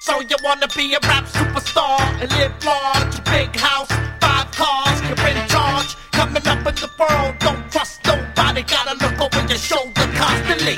So you wanna be a rap superstar and live large, a big house, 5 cars, you're in charge. Coming up in the world, don't trust nobody, gotta look over your shoulder constantly.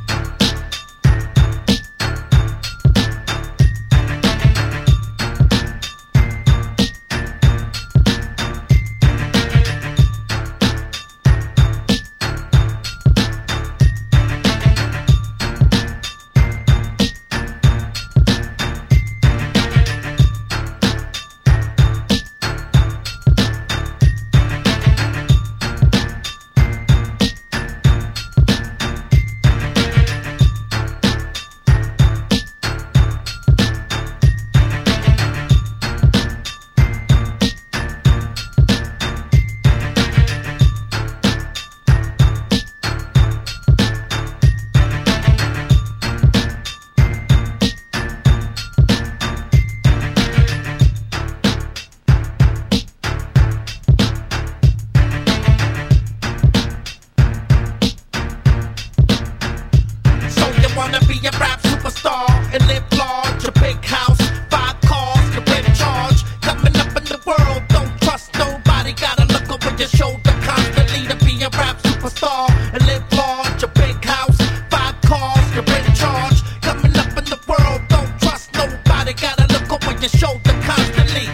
Wanna be a rap superstar and live large, a big house, 5 cars, you're in charge. Coming up in the world, don't trust nobody, gotta look over your shoulder constantly. To be a rap superstar and live large, a big house, 5 cars, you're in charge. Coming up in the world, don't trust nobody, gotta look over your shoulder constantly.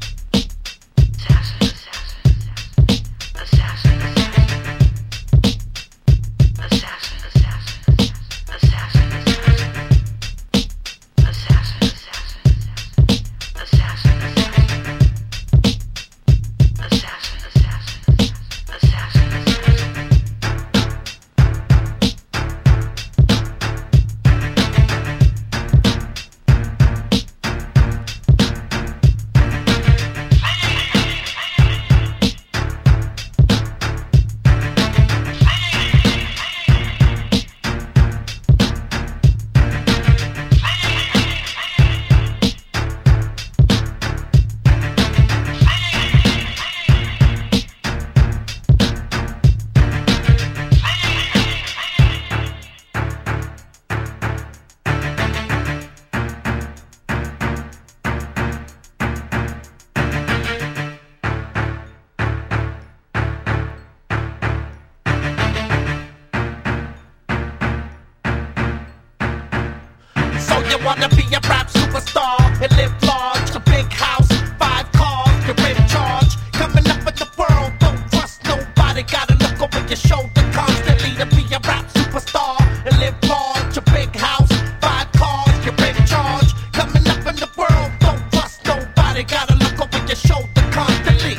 So you wanna be a rap superstar and live large, a big house, 5 cars, you're in charge. Coming up in the world, don't trust nobody, gotta look over your shoulder constantly. To be a rap superstar and live large, a big house, 5 cars, you're in charge. Coming up in the world, don't trust nobody, gotta look over your shoulder constantly.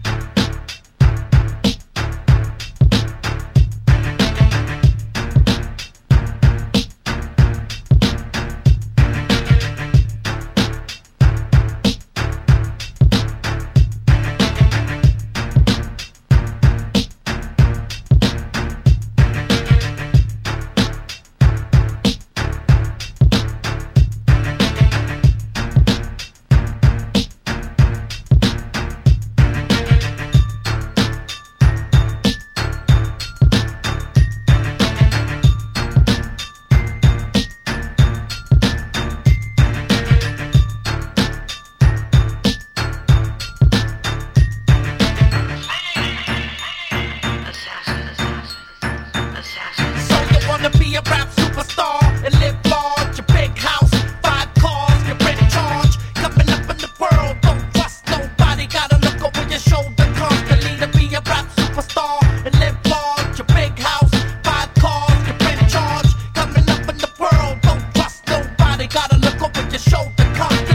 Wanna be a rap superstar and live large, a big house, 5 cars, you're in charge. Coming up in the world, don't trust nobody, gotta look over your shoulder constantly. To be a rap superstar and live large, a big house, 5 cars, you're in charge. Coming up in the world, don't trust nobody, gotta look over your shoulder constantly.